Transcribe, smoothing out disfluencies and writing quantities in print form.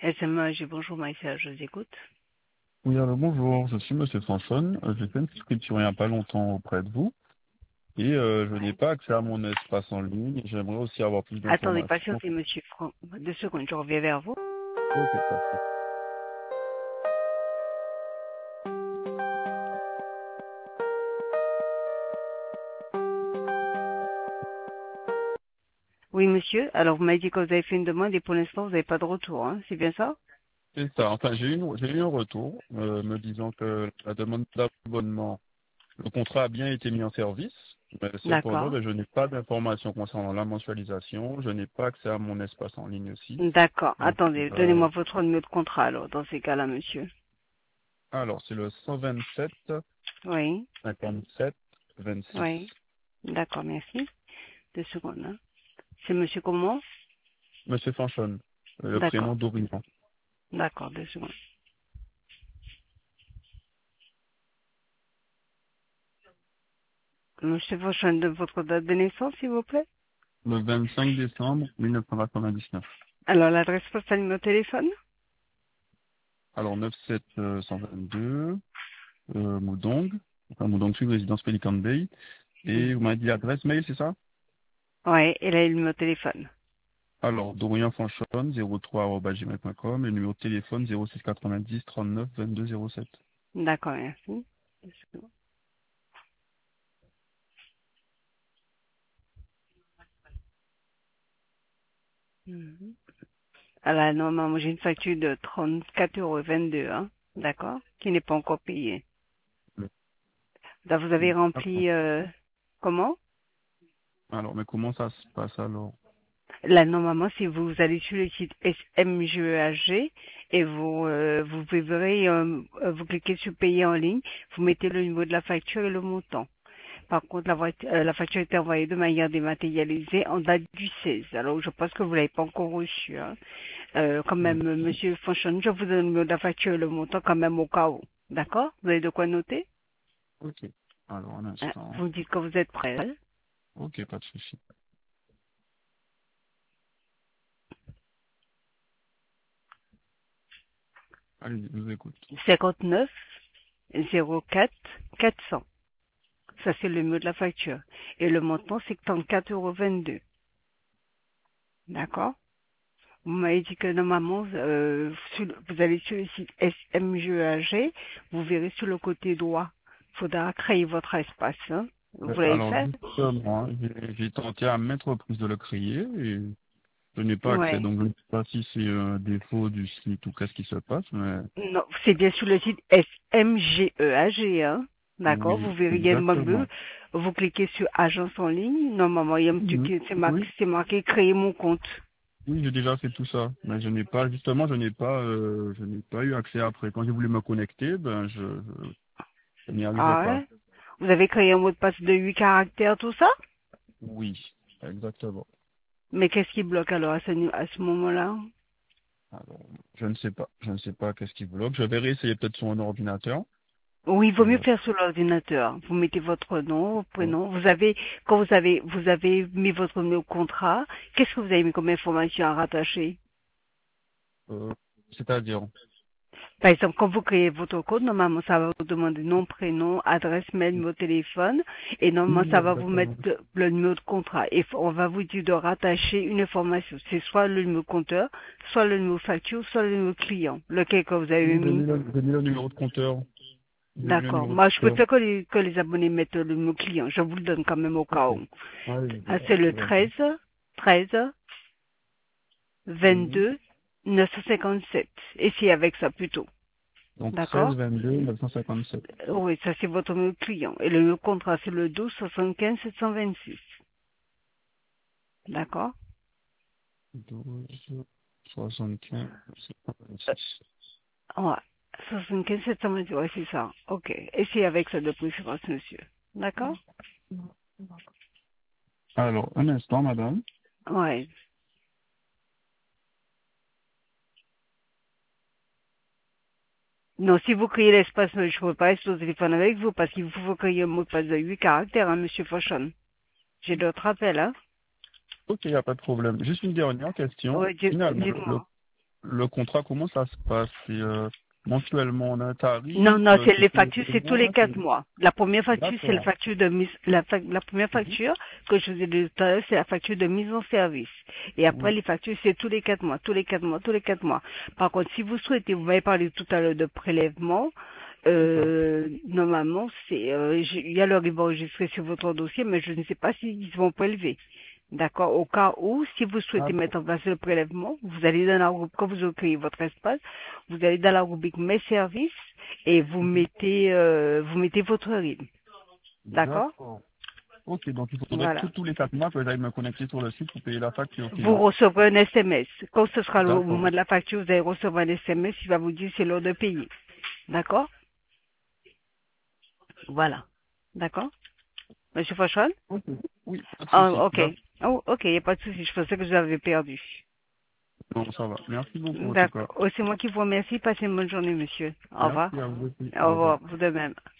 SMAG, bonjour Maïssa, je vous écoute. Oui, alors bonjour, je suis Monsieur Sanson. J'ai fait une souscription il n'y a pas longtemps auprès de vous et je n'ai pas accès à mon espace en ligne. J'aimerais aussi avoir plus Attendez, d'informations. patientez, monsieur Franck. 2 secondes, je reviens vers vous. Ok, parfait. Oui, monsieur. Alors, vous m'avez dit que vous avez fait une demande et pour l'instant, vous n'avez pas de retour, hein. C'est bien ça? C'est ça. Enfin, j'ai eu un retour me disant que la demande d'abonnement, le contrat a bien été mis en service, mais cependant, D'accord. ben, je n'ai pas d'informations concernant la mensualisation. Je n'ai pas accès à mon espace en ligne aussi. D'accord. Donc, Attendez, donnez-moi votre numéro de contrat, alors, dans ces cas-là, monsieur. alors, c'est le 127 Oui. 57 26. Oui. D'accord, merci. 2 secondes, hein. C'est monsieur comment? Monsieur Fanchon, le D'accord. prénom d'Orient. D'accord, 2 secondes. Monsieur Fauchon, de votre date de naissance, s'il vous plaît? Le 25 décembre 1999. Alors, l'adresse postale, numéro de téléphone? Alors 97122 Moudong, enfin Moudong Sud, résidence Pelican Bay. Et vous Mhm. m'avez dit l'adresse mail, c'est ça? Ouais, et là, le numéro de téléphone. Alors Dorian Fanchon, 03@gmail.com et le numéro de téléphone 06 90 39 22 07. D'accord, merci. 2 secondes. Mhm. Alors, normalement, j'ai une facture de 34,22 €, hein, d'accord, qui n'est pas encore payée. Là, vous avez D'accord. rempli, comment? Alors, mais comment ça se passe alors? Là, normalement, si vous allez sur le site SMGEAG et vous verrez, vous cliquez sur payer en ligne, vous mettez le niveau de la facture et le montant. Par contre, la facture a été envoyée de manière dématérialisée en date du 16. Alors, je pense que vous l'avez pas encore reçue, hein. Quand Oui. même, monsieur Fonchon, je vous donne le numéro de la facture et le montant quand même au cas où. D'accord? Vous avez de quoi noter? Ok. Alors, un Vous instant. me dites que vous êtes prêt. Ok, pas de souci. Allez, je vous écoute. 59 04 400. Ça, c'est le numéro de la facture. Et le montant, c'est 34,22 €. D'accord? Vous m'avez dit que normalement, vous allez sur le site SMGEAG, vous verrez sur le côté droit. Il faudra créer votre espace, hein. Vous l'avez Alors, fait? justement, hein, j'ai tenté à maintes reprises de le créer et je n'ai pas accès. Ouais. Donc, je ne sais pas si c'est un défaut du site ou qu'est-ce qui se passe, mais Non, c'est bien sur le site SMGEAG, hein. D'accord, vous oui, verrez, il y a une exactement. vous cliquez sur agence en ligne. Normalement, il y a un truc, Mhm. Oui, c'est marqué créer mon compte. oui, j'ai déjà fait tout ça. Mais je n'ai pas, justement, je n'ai pas eu accès après. Quand j'ai voulu me connecter, ben, je n'y arrivais Ah pas. ouais? Vous avez créé un mot de passe de 8 caractères, tout ça? Oui, exactement. Mais qu'est-ce qui bloque alors à ce moment-là? Alors, je ne sais pas. Je ne sais pas qu'est-ce qui bloque. Je vais réessayer peut-être sur un ordinateur. Oui, il vaut mieux Euh, faire sur l'ordinateur. Vous mettez votre nom, votre euh, prénom. Quand vous avez mis votre numéro de contrat, qu'est-ce que vous avez mis comme information à rattacher? C'est-à-dire, Par exemple, quand vous créez votre compte, normalement, ça va vous demander nom, prénom, adresse mail, numéro de téléphone, et normalement, oui, ça va vous mettre exactement. le numéro de contrat. Et on va vous dire de rattacher une information. C'est soit le numéro compteur, soit le numéro facture, soit le numéro client. Lequel que vous avez Oui, mis. j'ai mis le numéro de compteur. J'ai mis le D'accord. numéro de Moi, je compteur. préfère que les abonnés mettent le numéro client. Je vous le donne quand même au cas Ok. où. Allez, Ah, c'est le c'est gentil. 13 Oui. 22 957. Et c'est avec ça plutôt. Donc, D'accord? 13 22 957. Oui, ça c'est votre numéro client. Et le numéro contrat, c'est le 12 75 726. D'accord? 12 75 Euh, 56. ouais. 75 726, ouais, c'est ça. Ok. Et c'est avec ça de préférence, monsieur. D'accord? Alors, un instant, madame. Ouais. Non, si vous créez l'espace, je ne peux pas rester au téléphone avec vous parce qu'il vous faut créer un mot de passe de 8 caractères, hein, monsieur Fauchon. J'ai d'autres appels, hein? Ok, il n'y a pas de problème. Juste une dernière question. Ouais, Finalement, dites-moi. le contrat, comment ça se passe? C'est mensuellement on a un tarif, Non, non, c'est les c'est tous factures, c'est les tous les mois, 4 mois. La première facture, c'est la D'accord. facture de mise, la première Mhm. facture que je vous ai dit tout à l'heure, c'est la facture de mise en service. Et après, Oui, les factures, c'est tous les 4 mois, tous les 4 mois, tous les 4 mois. Par contre, si vous souhaitez, vous m'avez parlé tout à l'heure de prélèvement, c'est ça. normalement, il y a leur rive enregistré sur votre dossier, mais je ne sais pas s'ils vont prélever. D'accord. Au cas où, si vous Ah souhaitez bon, mettre en place le prélèvement, vous allez dans la rubrique, quand vous créez votre espace, vous allez dans la rubrique Mes services et mhm. vous mettez votre RIB. D'accord? D'accord. Ok, donc il faudrait que Voilà. tous les 4 mois que j'aille me connecter sur le site pour payer la facture Vous client. recevrez un SMS. Quand ce sera le D'accord. moment de la facture, vous allez recevoir un SMS qui va vous dire c'est l'heure de payer. D'accord? Voilà. D'accord? Monsieur Fauchon? Ok. Oui, pas de Ah, souci. ok. Oh, ok, il n'y a pas de souci. Je pensais que je l'avais perdu. Bon, ça va. Merci beaucoup en tout cas. D'accord. Oh, c'est moi qui vous remercie. Passez une bonne journée, monsieur. Au revoir. Merci à vous aussi. Au Au revoir. revoir. Vous de même.